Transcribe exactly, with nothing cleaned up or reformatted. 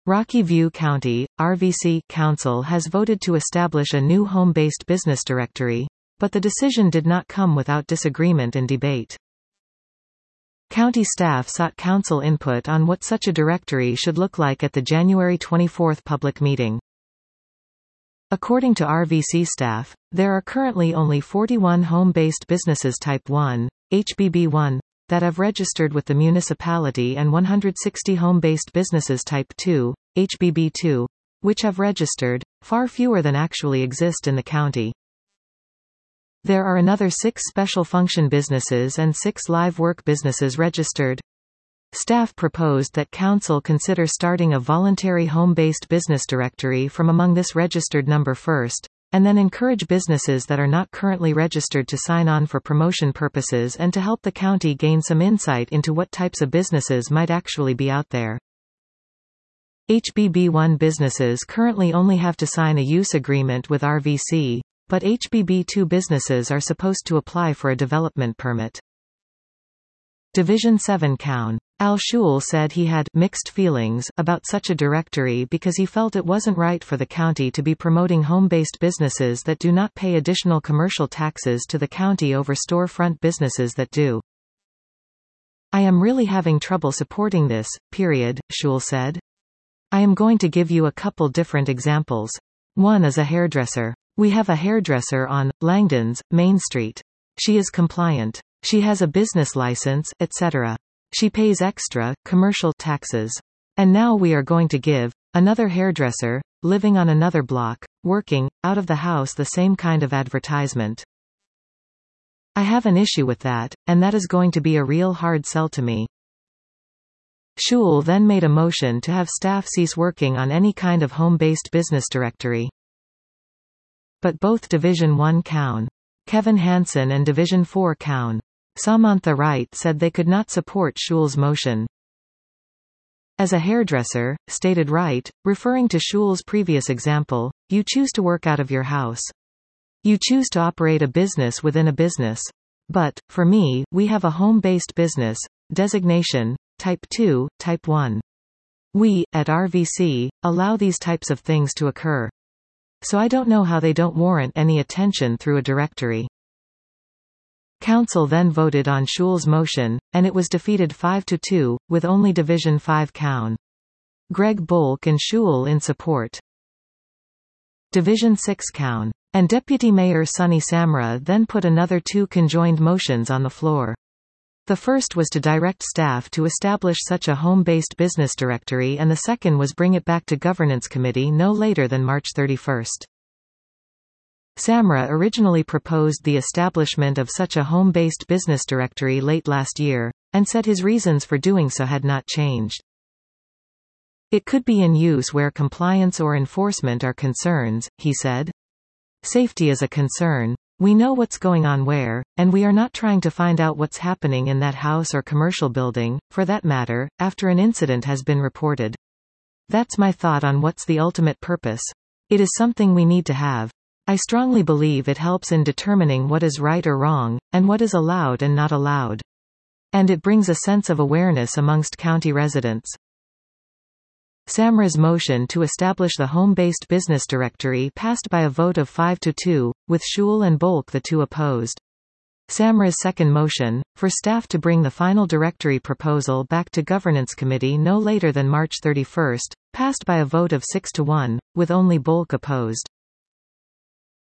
Rocky View County, R V C, Council has voted to establish a new home-based business directory, but the decision did not come without disagreement and debate. County staff sought council input on what such a directory should look like at the January twenty-fourth public meeting. According to R V C staff, there are currently only forty-one home-based businesses Type one, H B B one, that have registered with the municipality and one hundred sixty home-based businesses Type two, H B B two, which have registered, far fewer than actually exist in the county. There are another six special function businesses and six live work businesses registered. Staff proposed that council consider starting a voluntary home-based business directory from among this registered number first, and then encourage businesses that are not currently registered to sign on for promotion purposes and to help the county gain some insight into what types of businesses might actually be out there. H B B one businesses currently only have to sign a use agreement with R V C, but H B B two businesses are supposed to apply for a development permit. Division seven Coun. Al Schul said he had mixed feelings about such a directory because he felt it wasn't right for the county to be promoting home-based businesses that do not pay additional commercial taxes to the county over storefront businesses that do. I am really having trouble supporting this, period, Schul said. I am going to give you a couple different examples. One is a hairdresser. We have a hairdresser on Langdon's, Main Street. She is compliant. She has a business license, et cetera. She pays extra, commercial taxes. And now we are going to give another hairdresser, living on another block, working out of the house, the same kind of advertisement. I have an issue with that, and that is going to be a real hard sell to me. Schul then made a motion to have staff cease working on any kind of home-based business directory. But both Division one Coun. Kevin Hansen and Division four Coun. Samantha Wright said they could not support Schul's motion. As a hairdresser, stated Wright, referring to Schul's previous example, you choose to work out of your house. You choose to operate a business within a business. But, for me, we have a home-based business, designation, Type two, Type one. We, at R V C, allow these types of things to occur. So I don't know how they don't warrant any attention through a directory. Council then voted on Schul's motion, and it was defeated five to two, with only Division five Coun. Greg Bulk and Schul in support. Division six Coun. And Deputy Mayor Sonny Samra then put another two conjoined motions on the floor. The first was to direct staff to establish such a home-based business directory, and the second was bring it back to Governance Committee no later than March thirty-first. Samra originally proposed the establishment of such a home-based business directory late last year, and said his reasons for doing so had not changed. It could be in use where compliance or enforcement are concerns, he said. Safety is a concern. We know what's going on where, and we are not trying to find out what's happening in that house or commercial building, for that matter, after an incident has been reported. That's my thought on what's the ultimate purpose. It is something we need to have. I strongly believe it helps in determining what is right or wrong, and what is allowed and not allowed. And it brings a sense of awareness amongst county residents. Samra's motion to establish the home-based business directory passed by a vote of five to two, with Schul and Bulk the two opposed. Samra's second motion, for staff to bring the final directory proposal back to Governance Committee no later than March thirty-first, passed by a vote of six to one, with only Bulk opposed.